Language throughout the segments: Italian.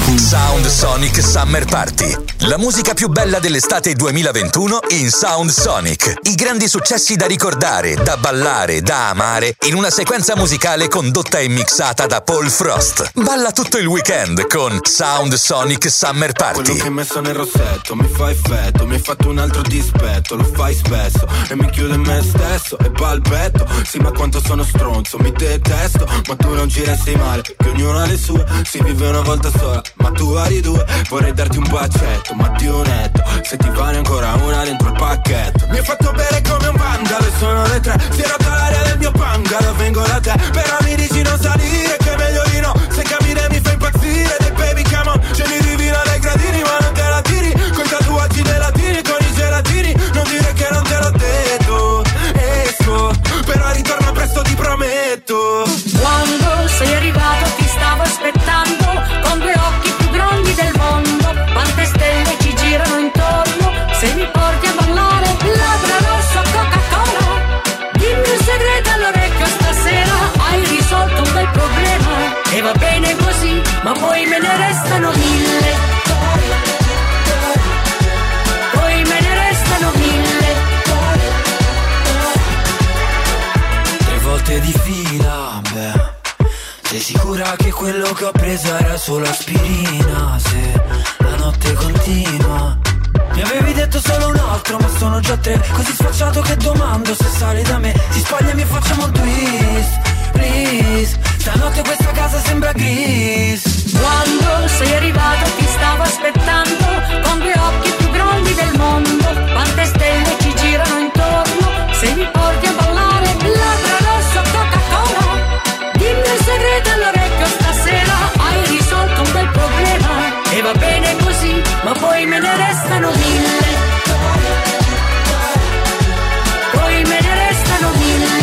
Sound Sonic Summer Party. La musica più bella dell'estate 2021 in Sound Sonic. I grandi successi da ricordare, da ballare, da amare in una sequenza musicale condotta e mixata da Paul Frost. Balla tutto il weekend con Sound Sonic Summer Party. Quello che hai messo nel rossetto mi fa effetto, mi hai fatto un altro dispetto, lo fai spesso e mi chiudo in me stesso e balbetto. Sì, ma quanto sono stronzo, mi detesto, ma tu non ci resti male, che ognuno ha le sue, si vive una volta sola, ma tu hai due. Vorrei darti un bacetto, ma ti netto, se ti vale ancora una dentro il pacchetto. Mi hai fatto bere come un vandalo e sono le 3, si è rotta l'aria del mio bungalow, vengo da te, però mi dici non salire, che è meglio di no, se cammini mi fai impazzire. Dei baby come on, scendi divina dai gradini, ma non te la tiri, coi tatuaggi dei latini, con i gelatini, non dire che non te l'ho detto. Esco, però ritorno presto, ti prometto. Quando sei arrivato ti stavo aspettando, con due occhi più grandi del mondo, quante stelle ci girano intorno, se mi porti a ballare, labbra rosso Coca-Cola, dimmi un segreto all'orecchio stasera, hai risolto un bel problema, e va bene così, ma poi me ne restano 1000, poi me ne restano 1000. 3 volte di fila, beh, sei sicura che quello che ho preso era solo aspirina? Se la notte continua, mi avevi detto solo un altro, ma sono già 3, così sfacciato che domando se sali da me, si spoglia e facciamo un twist, please. Stanotte questa casa sembra gris. Quando sei arrivato ti stavo aspettando, con due occhi più grandi del mondo, quante stelle ci girano intorno, se mi porti a ballare, labbra rosso Coca-Cola, dimmi un segreto all'orecchio stasera, hai risolto un bel problema, e va bene così, ma poi me ne restano 1000, poi me ne restano 1000.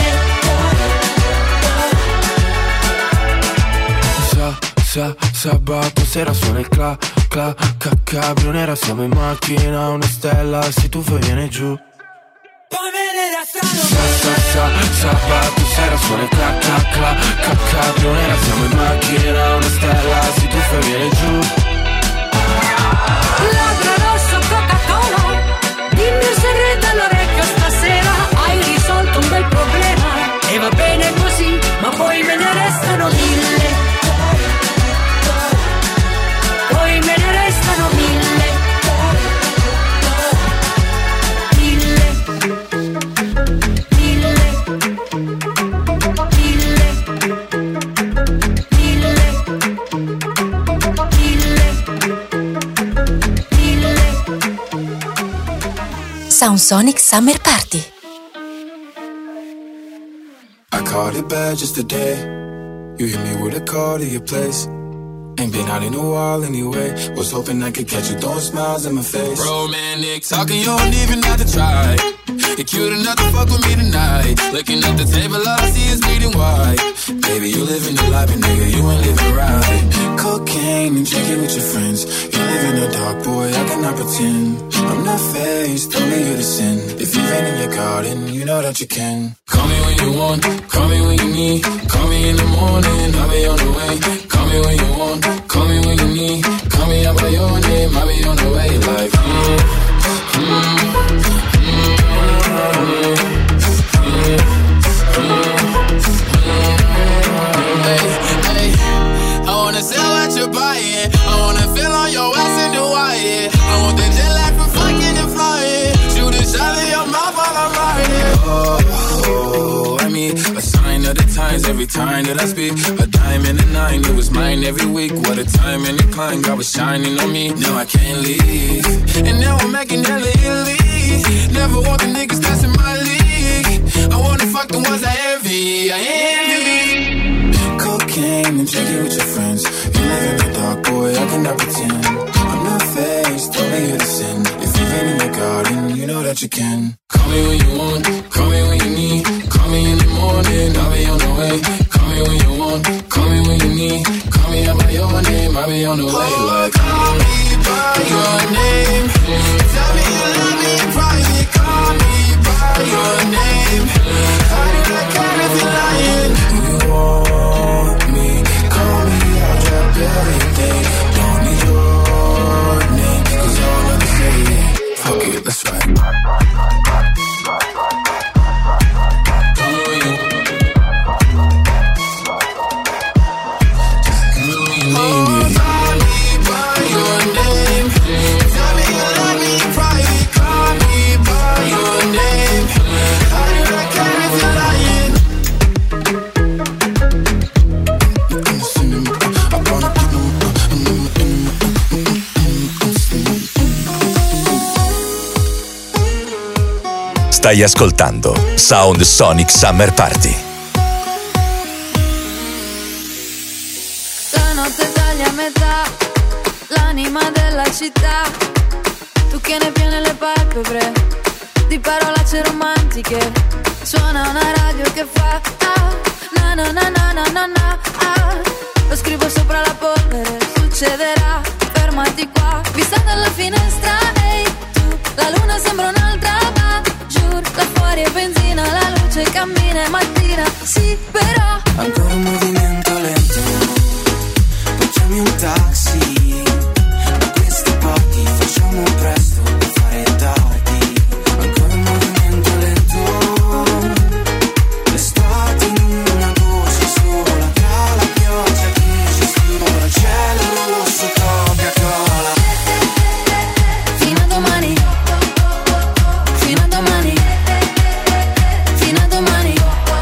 Sabato sera suona il cabrio nera, siamo in macchina, una stella, se tu fai viene giù. Poi me ne restano Sabato sera suona il cabrio nera, siamo in macchina, una stella, se tu fai viene giù. Labbra rosso Coca-Cola, dimmi un segreto all'orecchio stasera, hai risolto un bel problema, e va bene così, ma poi me ne restano 1000, poi me ne restano 1000, 1000. Sound Sonic Summer Party. I caught it bad just today. You hit me with a call to your place. Ain't been out in a while anyway. Was hoping I could catch you throwing smiles in my face. Romantic talking, you don't even have to try. You're cute enough to fuck with me tonight. Looking at the table, all I see is bleeding white. Baby, you living the life, and nigga, you ain't living right. Cocaine and drinking with your friends. You live in the dark, boy, I cannot pretend. I'm not faced, only you to sin. If you've been in your garden, you know that you can. Call me when you want, call me when you need. Call me in the morning, I'll be on the way. Call me when you want, call me when you need. Call me out by your name, I'll be on the way. Like, hey, I wanna sell what you're buying. I wanna feel on your ass in Hawaii. I want the jet lag from fucking and flying. Shoot a shot in your mouth while I'm riding. I mean, a sign of the times every time that I speak. A dime and a 9, it was mine every week. What a time and a climb, God was shining on me. Now I can't leave, and now I'm making hella Italy. Never want the niggas that's in my league. I wanna fuck the ones I envy. I envy. Cocaine and drinking with your friends. You live in the dark, boy, I cannot pretend. I'm not faced, only you to sin. If you've been in your garden, you know that you can. Call me when you want, call me when you need. Call me in the morning, I'll be on the way. Call me when you want, call me when you need. Call me out by your name, I'll be on the way. Like, call me by your name. Tell me you love me in private. Call me by your name. How did I care if you're lying? You want me, call me, I'll drop everything. Don't need Stai ascoltando Sound Sonic Summer Party. La notte taglia a metà l'anima della città. Tu che ne piene le palpebre di parolacce romantiche. Suona una radio che fa na na na na na na na. Lo scrivo sopra la polvere, succederà, fermati qua. Vista dalla finestra, ehi tu, la luna sembra un'altra, ma giuro, da fuori è benzina, la luce cammina, è mattina, sì, però ancora un movimento lento, poi chiami un taxi, da queste parti facciamo presto per fare tardi. Ancora un movimento lento, l'estate in una voce sola, tra la pioggia che ci sfiora, il cielo rosso, Coca-Cola. fino a domani, fino a domani, fino a domani.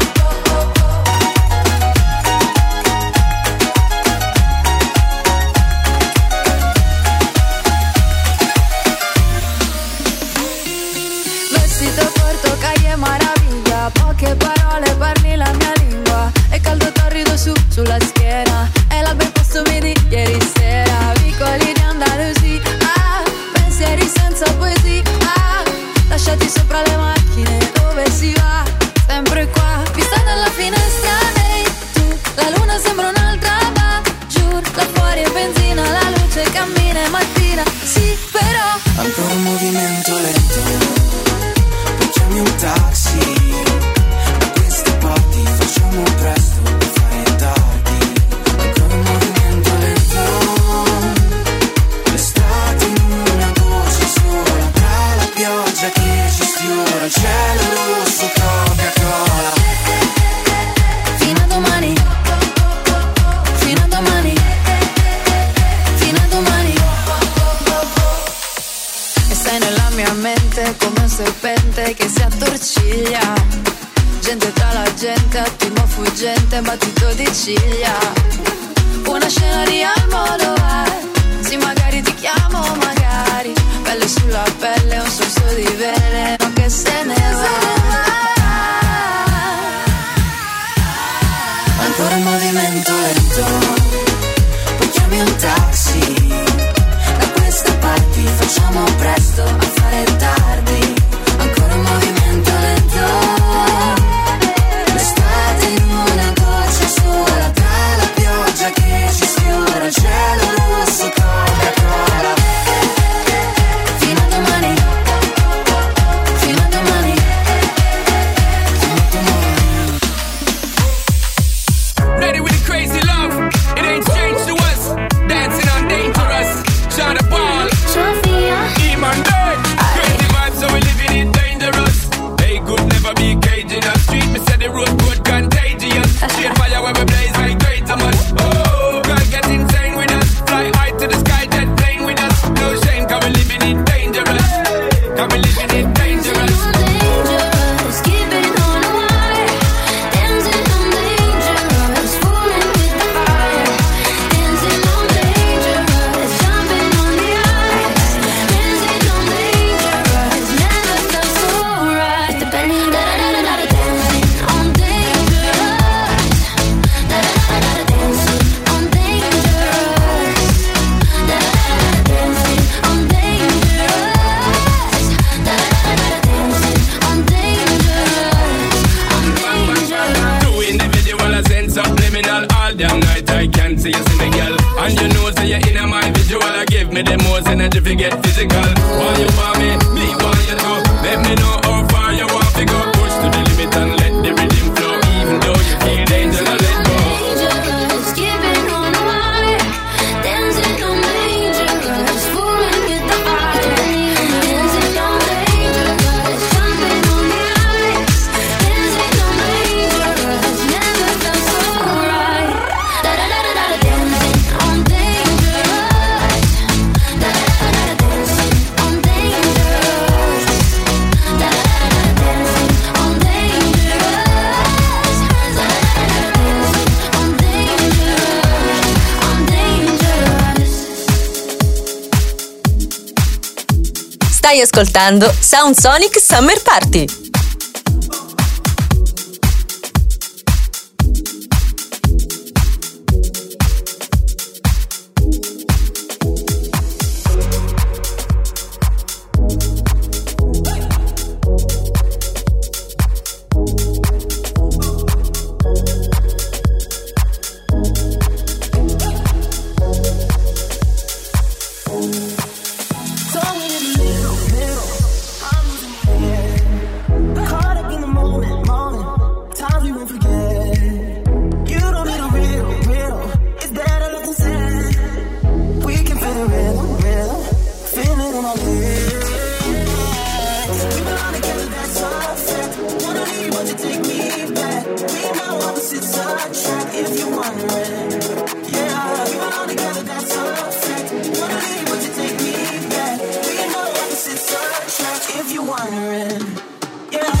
Vestito corto, calle maraviglia, poche parole, parli la mia lingua. È caldo torrido sulla schiena, è l'alba in posto vedi ieri sera. Vicoli di Andalusia, pensieri senza poesia, lasciati sopra le macchine, dove si va? Sempre qua, vista dalla finestra, ehi tu, la luna sembra un'altra, ma giuro, da fuori è benzina, la luce cammina, è mattina, sì, però Ancora un movimento lento, poi chiami un taxi, da queste parti facciamo presto per fare tardi. Ancora un movimento lento, l'estate in una voce sola, tra la pioggia che ci sfiora, il cielo rosso, Coca-Cola. fino a domani, fino a domani, fino a domani. E stai nella mia mente come un serpente che si attorciglia. Gente tra la gente, attimo fuggente, battito di ciglia. Una scena di al modo è, sì magari ti chiamo, magari. Pelle sulla pelle, un sorso di veleno che se ne va. Ancora un movimento lento, poi chiami un taxi, da queste parti facciamo presto a fare tardi. Ancora un movimento lento, l'estate in una goccia sola, tra la pioggia che ci sfiora, il cielo rosso, Coca-Cola. Fino a domani, fino a domani. Ready with the crazy love, it ain't strange to us. Dancing on dangerous, shot a ball. Iman Day, crazy vibes, so we living it dangerous. Hey, good never be caged in a street. Me said the road good contagious. Straight fire when we blaze like great so much. Oh, girl get insane with us. Fly high to the sky, jet plane with us. No shame, cause we living it dangerous. Cause we living it dangerous. Subliminal all damn night I can't see you see me girl. And you know say you're in my visual. I give me the most energy to get physical. Why you want me want you to. Let me know how far you want to go. Push to the limit and let the rhythm flow. Even though you feel danger, let go. Dangerous, keeping on the wire, dancing on dangerous, fooling with the fire. Dancing on dangerous, jumping on the ice. Dancing on dangerous, never felt so right. Da da da da da, dancing on dangerous. Da da da da, dancing on dangerous. Da da da da, dancing on dangerous. Stai ascoltando Sound Sonic Summer Party. wondering. Yeah.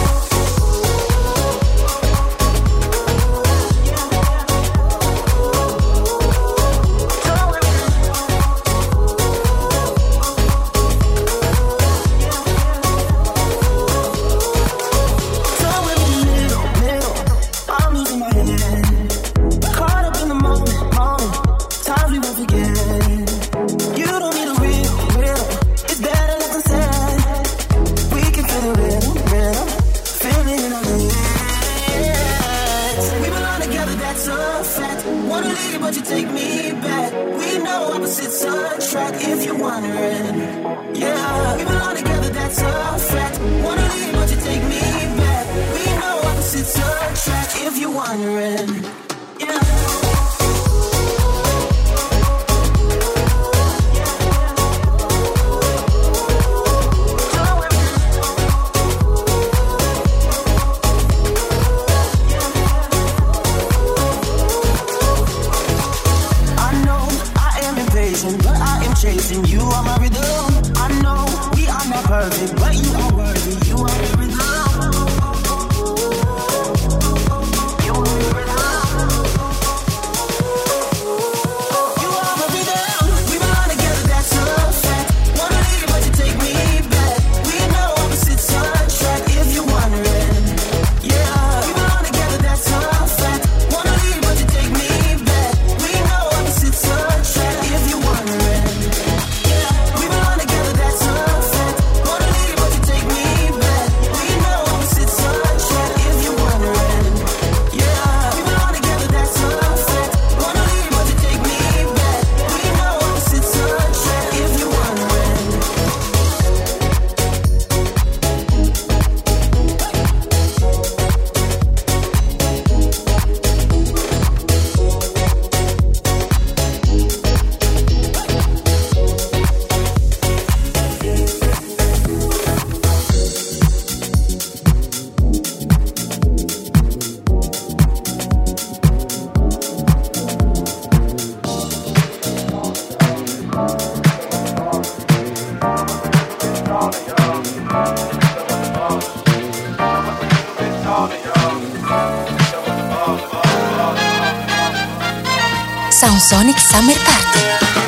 Soundsonic Summer Party.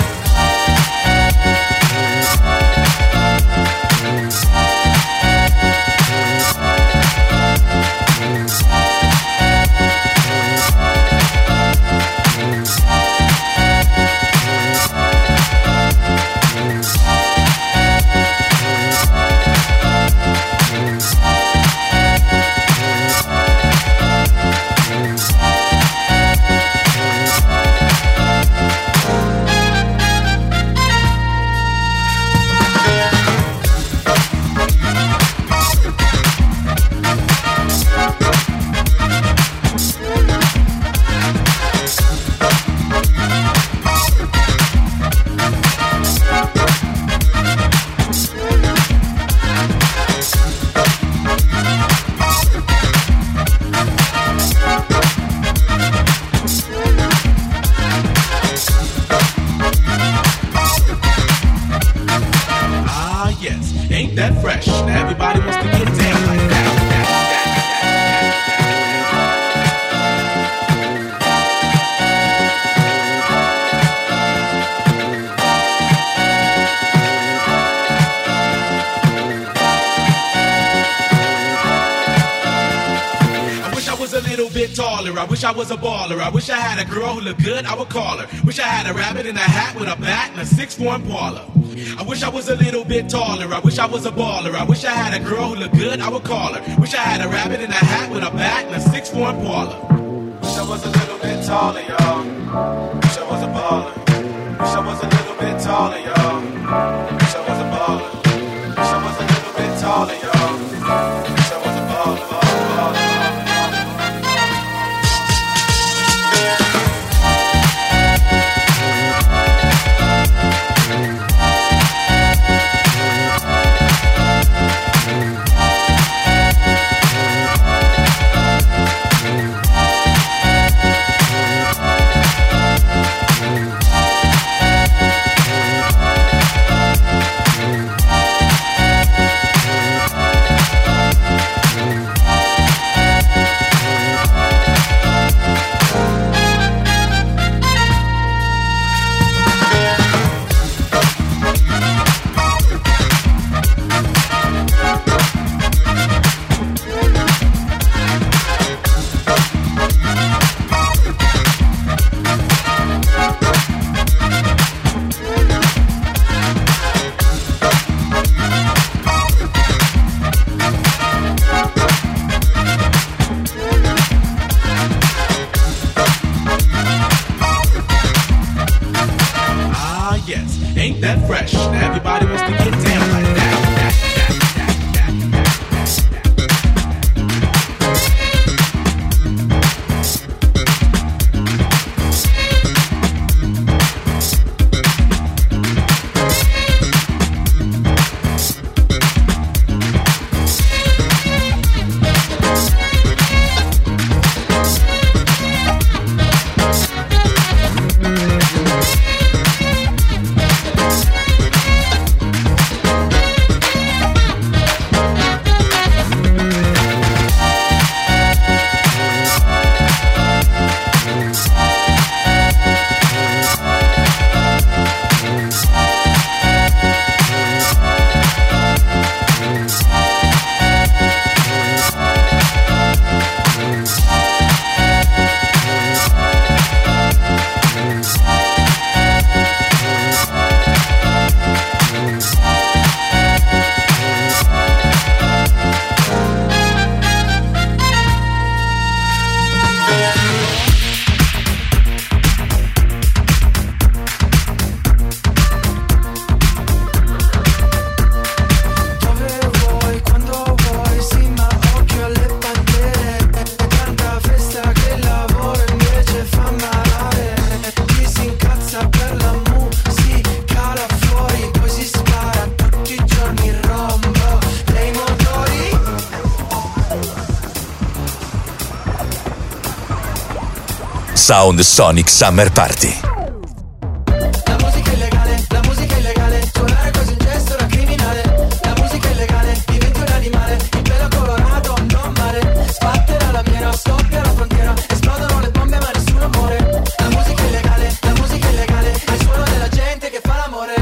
I wish I was a baller. I wish I had a girl who looked good, I would call her. Wish I had a rabbit in a hat with a bat and a 6'1" parlor. I wish I was a little bit taller. I wish I was a baller. I wish I had a girl who looked good, I would call her. Wish I had a rabbit in a hat with a bat and a 6'1" parlor. Wish I was a little bit taller, y'all. Wish I was a baller. Wish I was a little bit taller, y'all. Wish I was a baller. Wish I was a little bit taller, y'all. Wish I was a baller, baller. yes. Ain't that fresh? Now everybody wants to get down like that. Sound Sonic Summer Party. La musica è illegale, suonare così un gesto da criminale. La musica è illegale, diventi un animale, il pelo colorato, non male. Sbatterà la miera, scoppia la frontiera, esplodono le bombe ma nessuno muore. La musica è illegale, è il suono della gente che fa l'amore.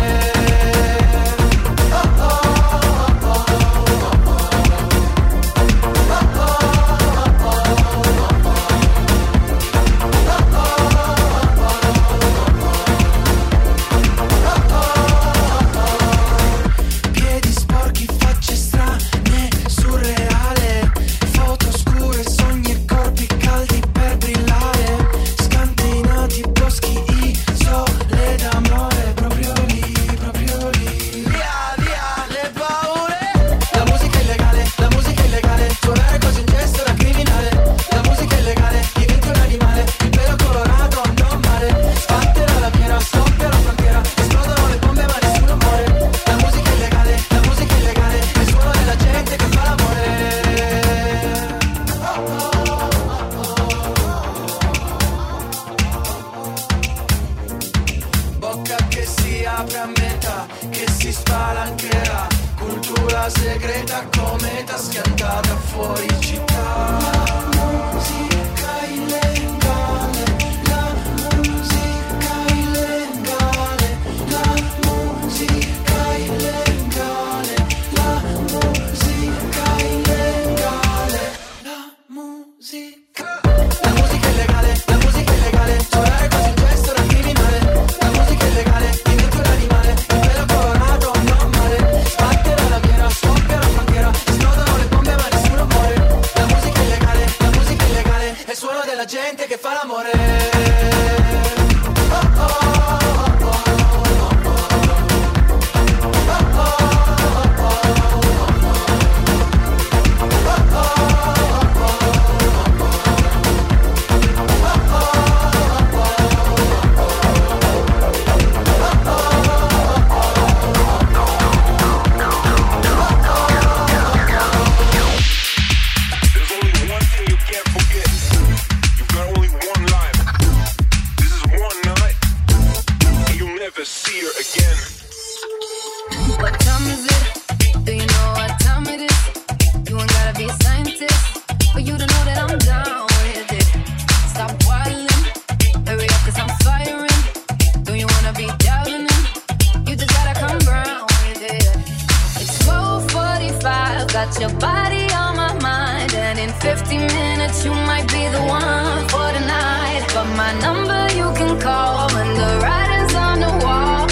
Got your body on my mind, and in 50 minutes you might be the one for the night. But my number you can call when the writing's on the wall.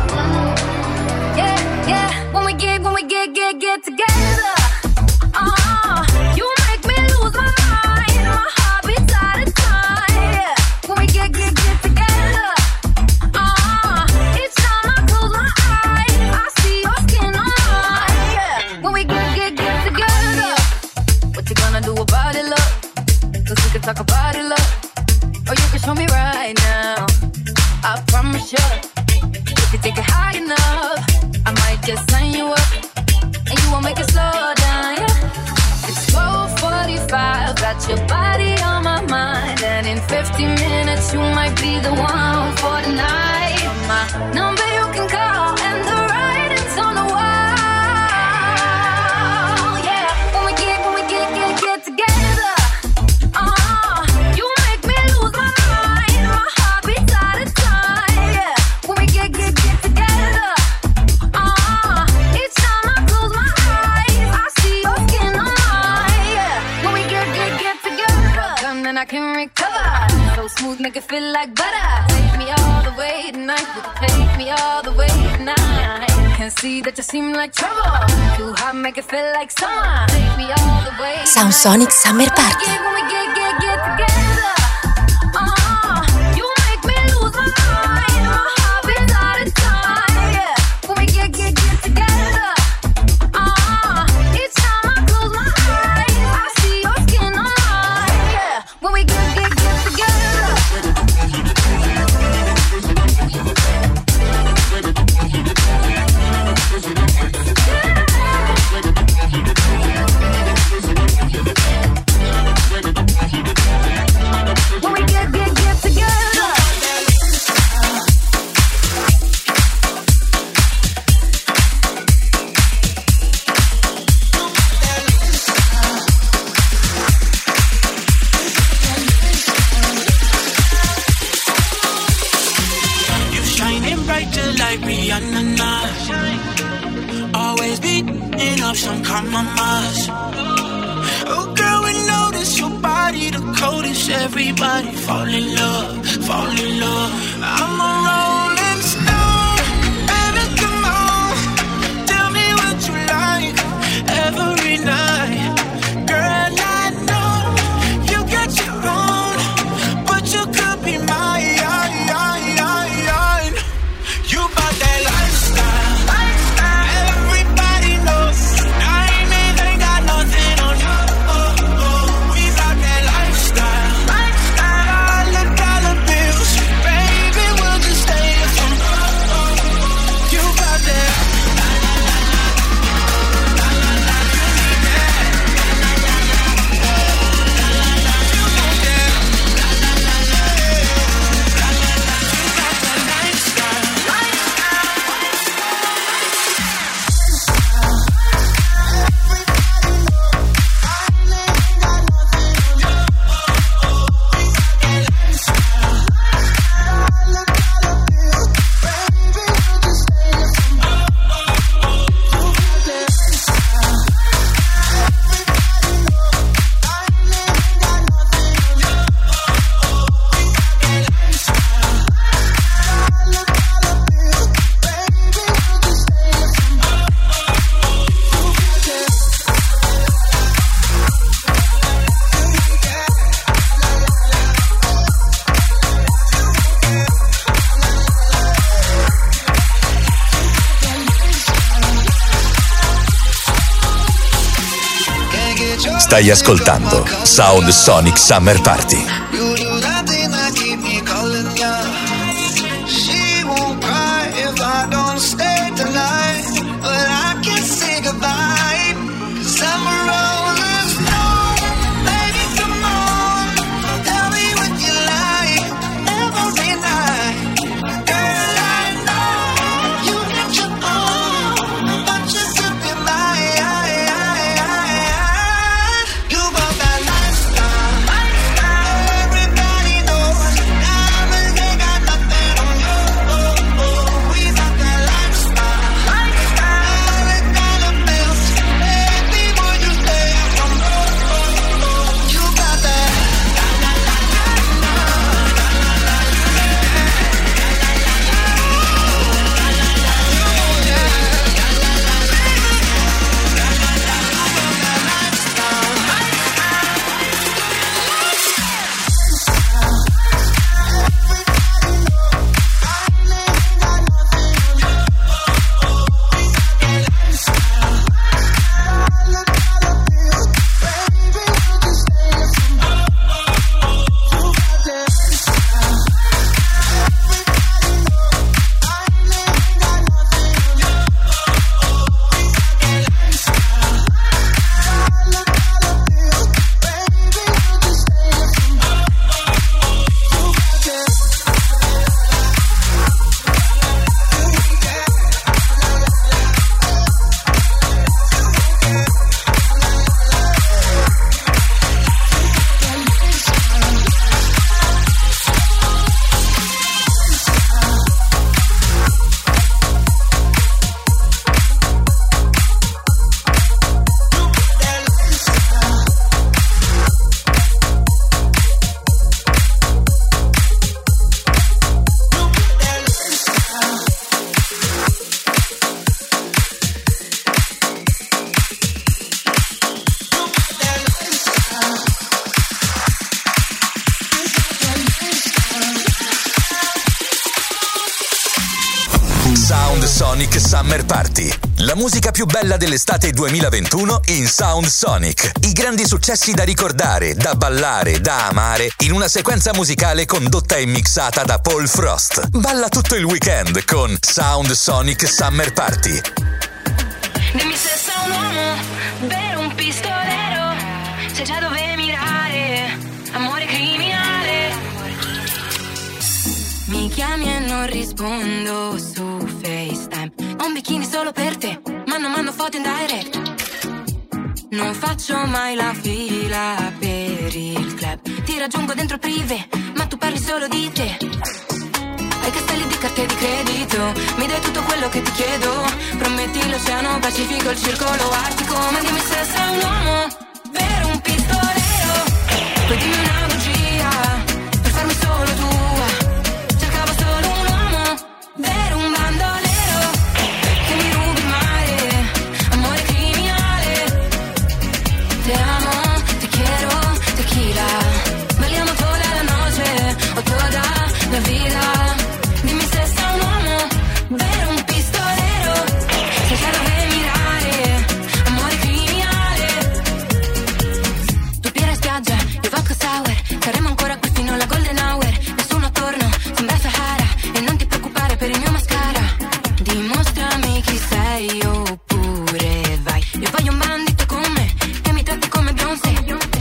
Yeah, yeah, when we get together. You make me lose my mind, my heart beats out of time. When we get together. Each time If you take it high enough, I might just sign you up, and you won't make it slow down, yeah. It's 12:45, got your body on my mind, and in 50 minutes you might be the one for the night. My number you can call, and the writing's on the wall. Yeah, when we get together, you make me lose my mind. My heart beats out of time. Yeah, when we get together, each time I close my eyes, I see your skin on mine. Yeah, when we get together, come then I can recover. So smooth, make it feel like butter. Take me all the way tonight. You can take me all the way tonight. Can see that you seem like trouble. Too hot, make it feel like summer. Take me all the way. Sound Sonic Summer Party. When we get together, you make me lose my mind. My heart beats out of time. Yeah, when we get together, each time I close my eyes, I see your skin on mine. Yeah, when we get together. When we get together. You shining bright just like Rihanna. Always beating up some compromise. Oh girl, we notice your body the coldest. Everybody fall in love. I'm a rolling stone. Baby, come on, tell me what you like every night. Girl, I know you got your own, but you could be mine. You bought that lifestyle. Everybody knows. Diamonds ain't got nothing on you. We got that lifestyle. Dollar bills. Baby, we'll just stay from. You got that. Stai ascoltando Sound Sonic Summer Party. You do that thing that keep me calling ya. She won't cry if I don't stay tonight, but I can't say goodbye, 'cause I'm a rolling stone. Baby, come on, tell me what you like every night. Girl, I know you got your own, but you could be mine. You got that lifestyle. Sound Sonic Summer Party. La musica più bella dell'estate 2021 in Sound Sonic. I grandi successi da ricordare, da ballare, da amare, in una sequenza musicale condotta e mixata da Paul Frost. Balla tutto il weekend con Sound Sonic Summer Party. Dimmi se sei un uomo, vero un pistolero, se già dove mirare, amore criminale. Mi chiami e non rispondo su FaceTime. Ho un bikini solo per te, ma non mando foto in direct. Non faccio mai la fila per il club. Ti raggiungo dentro il privé, ma tu parli solo di te. Ai castelli di carte di credito, mi dai tutto quello che ti chiedo. Prometti l'oceano Pacifico, il circolo artico. Ma dimmi se sei un uomo, vero un pistolero. Poi dimmi una bugia, per farmi solo tua. Cercavo solo un uomo, vero un bandolero, che mi rubi il mare, amore criminale. Te amo, te quiero, tequila. Balliamo toda la noche, o toda la vida. Dimmi se sei un uomo, vero un pistolero, se sai dove mirare, amore criminale. Tu piera in spiaggia, io vodka sour, saremo ancora qui fino alla golden hour. Nessuno attorno, sembra Sahara, e non ti preoccupare per il mio mascara. Dimostrami chi sei oppure vai. Io voglio un bandito con me, che mi tratti come Beyoncé.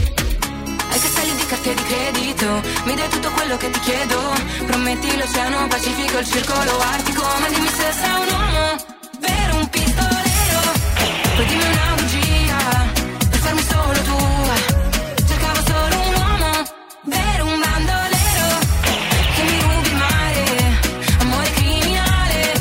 Ai castelli di carte di credito, mi dai tutto quello che ti chiedo. Prometti l'oceano Pacifico, il circolo artico. Ma dimmi se sei un uomo, vero un pistolero. Poi dimmi una bugia, per farmi solo tua. Cercavo solo un uomo, vero un bandolero, che mi rubi il mare, amore criminale.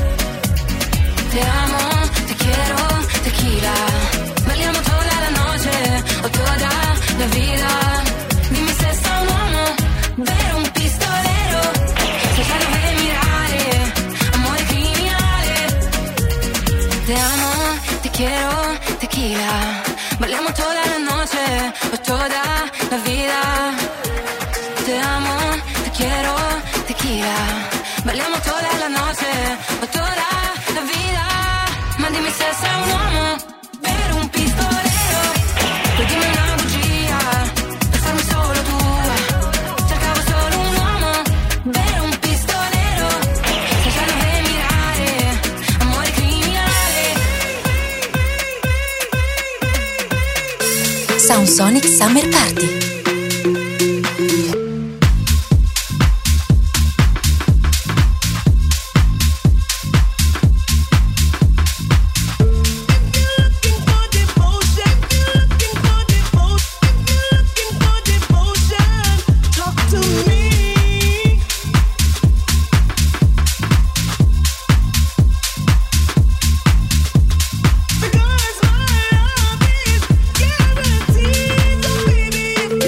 Te amo, te quiero, tequila. Balliamo toda la noche, o toda la vida. Dimmi se sei un uomo, vero un pistolero, se sai dove mirare, amore criminale. Te amo, te quiero, tequila. Balliamo toda la noche, o toda la vida. Te amo, te quiero, tequila. Balliamo toda la noche, o toda la vida. Ma dimmi se sei un uomo, vero un pistolero. Poi dimmi una bugia, per farmi solo tua. Cercavo solo un uomo, vero un pistolero, se sai dove mirare, amore criminale. Sound Sonic Summer Party. Because my love is guaranteed, so baby,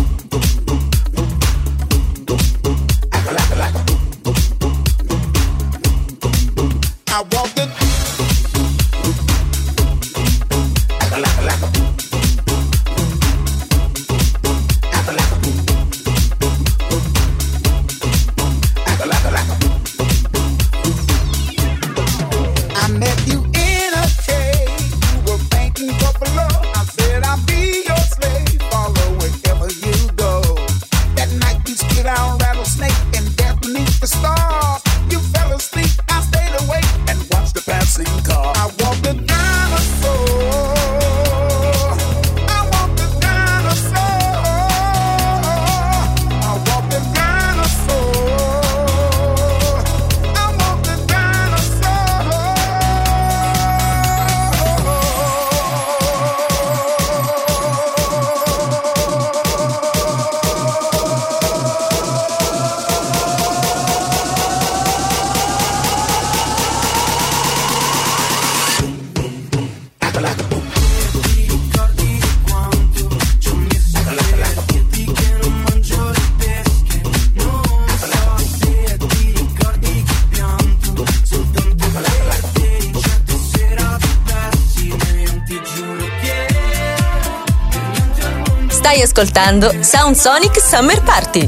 Stai ascoltando Sound Sonic Summer Party.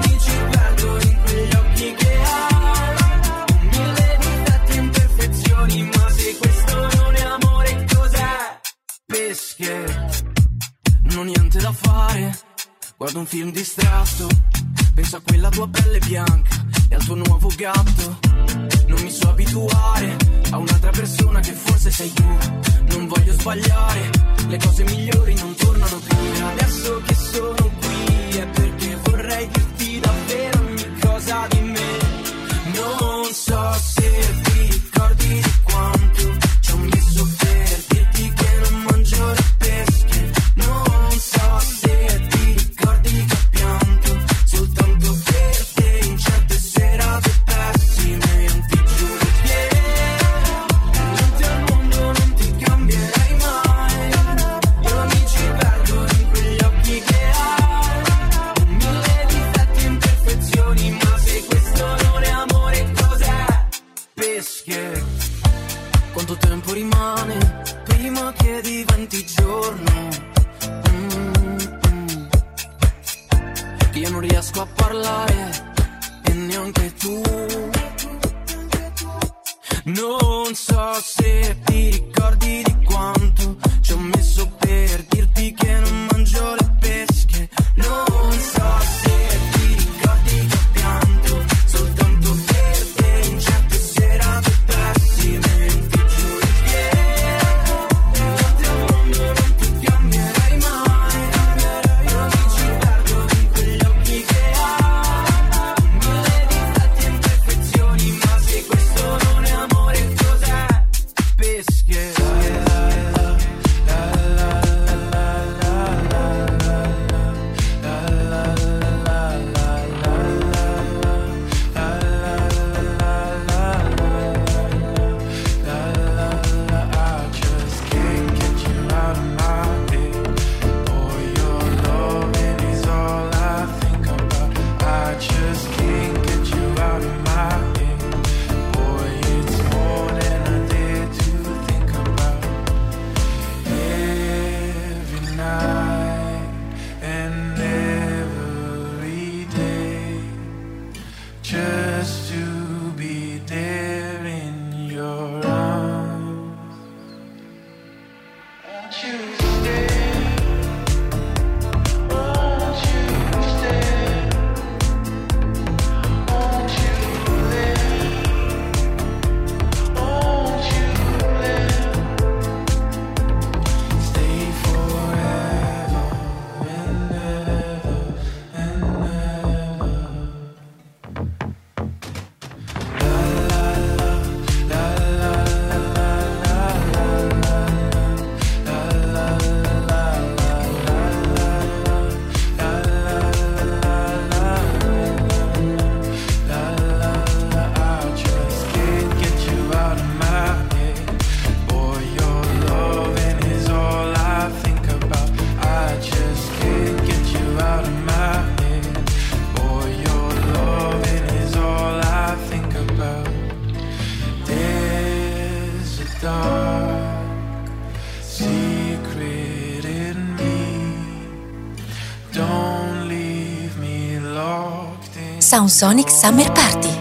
Non ho niente da fare, guardo un film distratto, penso a quella tua pelle bianca e al tuo nuovo gatto. Non mi so abituare a un'altra persona che forse sei tu. Non voglio sbagliare, le cose migliori non tornano più. E adesso che sono qui è perché vorrei dirti davvero ogni cosa di me. Non so se ti ricordi di quanto ci ho messo per dirti che non mangio le pesche. Non so se ti ricordi che ho pianto soltanto per te in certe serate pessime. Non ti giuro che niente al mondo non ti cambierei mai. Io mi ci perdo in quegli occhi che hai, mille difetti e imperfezioni, ma se questo non è amore cos'è? Pesche. Quanto tempo rimane prima che diventi giorno? Che io non riesco a parlare e neanche tu. Non so se ti ricordi di quanto ci ho messo per dirti che non mangio le pesche. Non so se ti ricordi che ho pianto soltanto per te in certe serate pessime. Ti giuro che niente al mondo non ti cambierei mai. Io mi ci perdo in quegli occhi che hai, mille difetti e imperfezioni, ma se questo non è amore cos'è? Pesche. Just to be there in your arms. Won't you stay? Won't you stay? Won't you live? Won't you live? Stay forever and ever and ever. Sound Sonic Summer Party.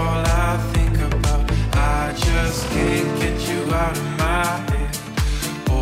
Can't get you out of my head.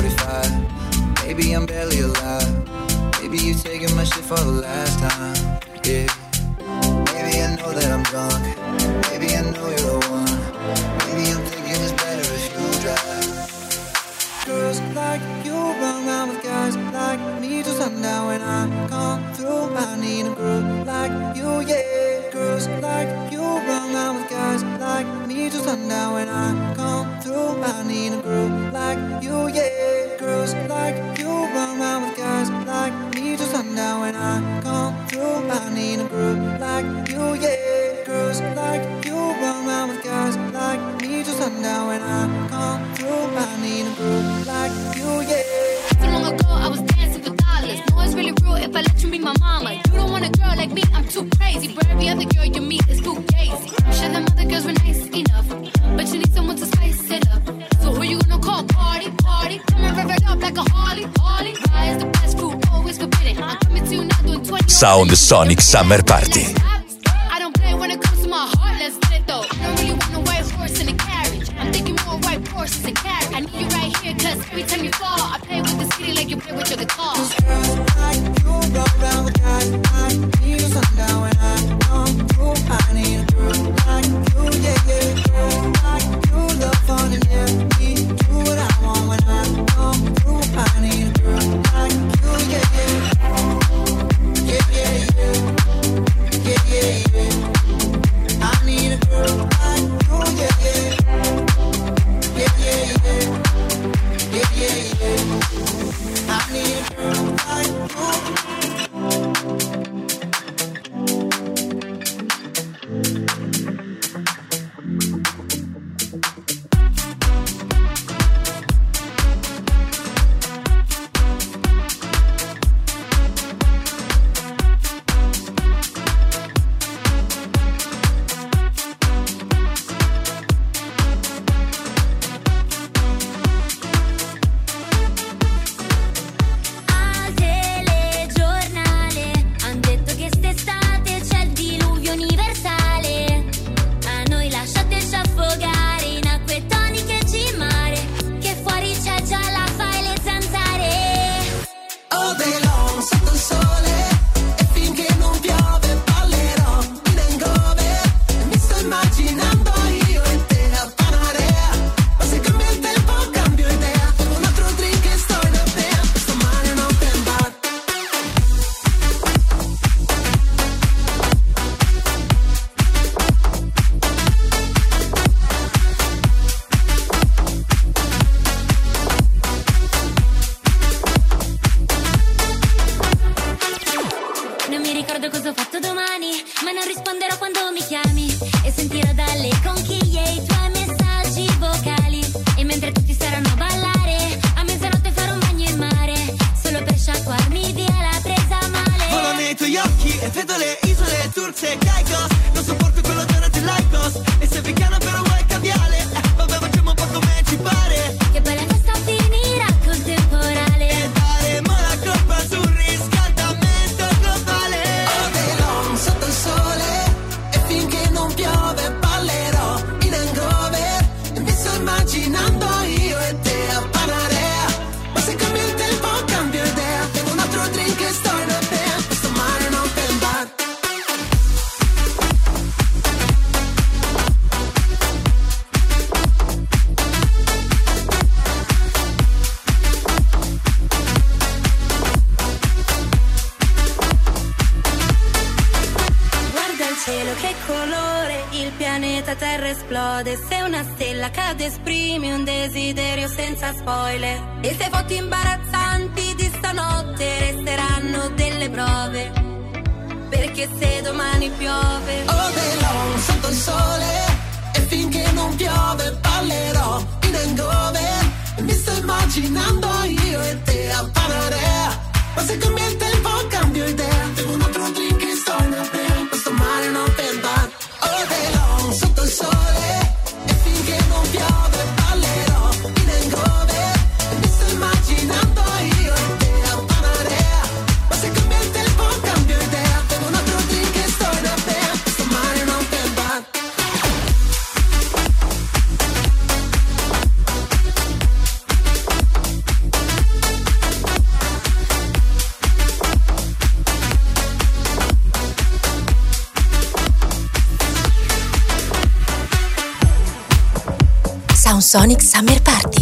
45. Maybe I'm barely alive. Maybe you taking my shit for the last time. Yeah. Maybe I know that I'm drunk. Maybe I know you're the one. Maybe I'm thinking it's better if you drive. Girls like you run around with guys like me till sundown. When I come through, I need a girl like you, yeah. Girls like you run around with guys like me till sundown. When I come through, I need a girl like you, yeah. Girls like you run around with guys like me till sundown. When I come through, I need a girl like you, yeah. Girls like you run around with guys like me till sundown. When I come through, I need a girl like you, yeah. So long ago, I was dancing for dollars. No, it's really real if I let you be my mama. You don't want a girl like me, I'm too crazy. For every other girl you meet is too gazy. I'm sure them other girls were nice enough, but you need someone to spice it up. So who you gonna call? Party, party. Come and rev it up like a Harley, Harley. Fly is the best food, always forbidden. I'm coming to you now doing 20. Sound Sonic Summer Party. I don't play when it comes to my heart, let's get it though. I don't really want a white horse in a carriage. I'm thinking more white horses and carriage. I need you right here, cause every time you fall, I play with the city like you play with your guitar. Cause girls like you go around with guys like me till sundown. When I come through, I need a girl like you, yeah, yeah. Girls like you love fun and yeah, me do what I want. When I come through, I need a girl like you, yeah, yeah. Yeah, yeah, yeah. Yeah, yeah, yeah. I need a girl like you, yeah, yeah. Yeah, yeah, yeah. Yeah, yeah, yeah. I need a girl like you. Se una stella cade esprimi un desiderio senza spoiler. E se foto imbarazzanti di stanotte resteranno delle prove. Perché se domani piove all day long sotto il sole. E finché non piove ballerò in hangover. E mi sto immaginando io e te a Panarea. Ma se cambia il tempo cambio idea. Devo un altro drink e sto in apnea. Questo mare non per bar. All day long sotto il sole. Piove, ballerò in hangover. E mi sto immaginando io e te a Panarea. Ma se cambia il tempo cambio idea. Bevo un altro drink e sto in apnea. Questo mare non per bar. Sonic Summer Party.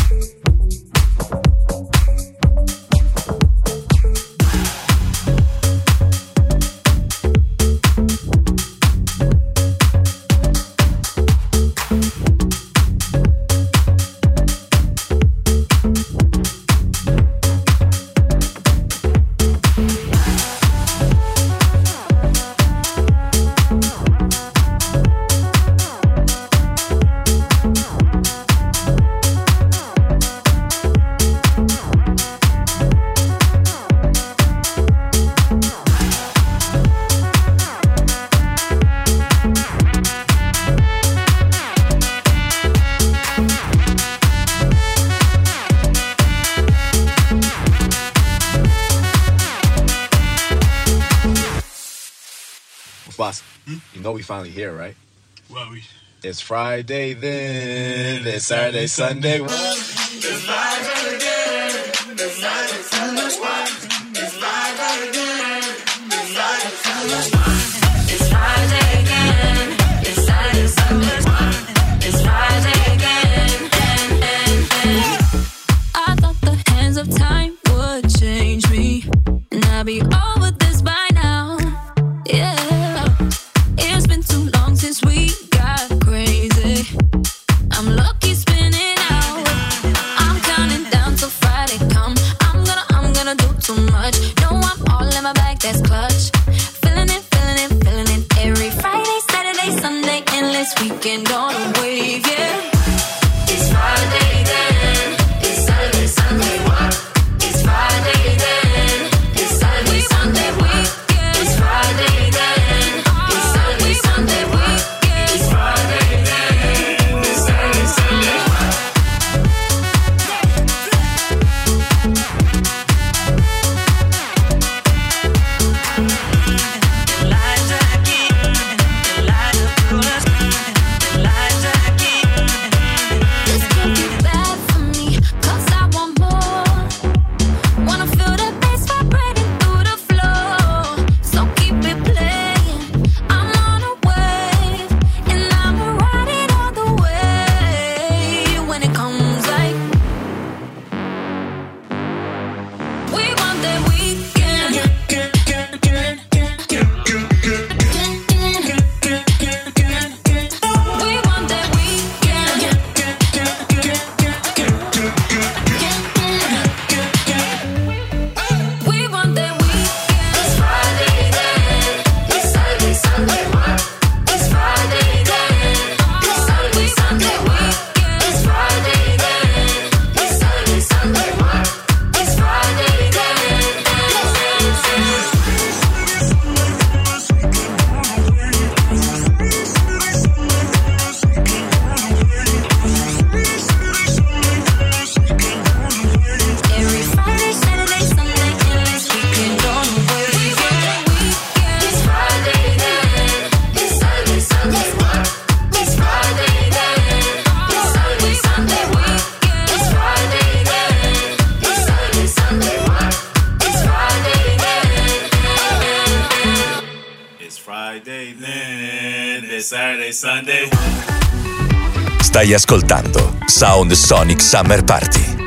Boss, you know we finally here, right? Well, It's Friday then, it's Saturday, Sunday. It's Friday again, it's Friday, Sunday. It's Friday again, it's Friday, Sunday. It's Friday again, it's Saturday, Sunday. It's Friday again, I thought the hands of time would change me, and I'd be over this by now. Yeah, it's been too long since we got crazy. I'm lucky spinning out. I'm counting down till Friday come. I'm gonna do too much. No, I'm all in my bag, that's clutch. Feeling it, feeling it, feeling it. Every Friday, Saturday, Sunday, endless weekend on a wave, yeah. It's Friday then, it's Saturday, Sunday, what? It's Friday then, it's Saturday, Sunday, weekend. It's Friday then, it's Saturday, Sunday, weekend. It's Friday then, it's Saturday, Sunday, what? This can't be bad for me, 'cause I want more. Wanna feel that bass vibrating through the floor. So keep it playing. I'm on a wave, and I'ma ride it all the way. When it comes like we want that weekend. We want that weekend. We want that weekend. It's Friday then, it's Saturday, Sunday, what? It's Friday then, it's Saturday, Sunday, weekend. It's Friday then, it's Saturday, Sunday, what? It's Friday then. Every Friday, Saturday, Sunday, endless weekend on the wave. It's Friday then, it's Saturday, Sunday, what? It's Friday then, it's Saturday, Sunday, weekend. It's Friday then, it's Saturday, Sunday, what? It's Friday then. It's Friday then, it's Saturday, Sunday. Stai ascoltando Sound Sonic Summer Party.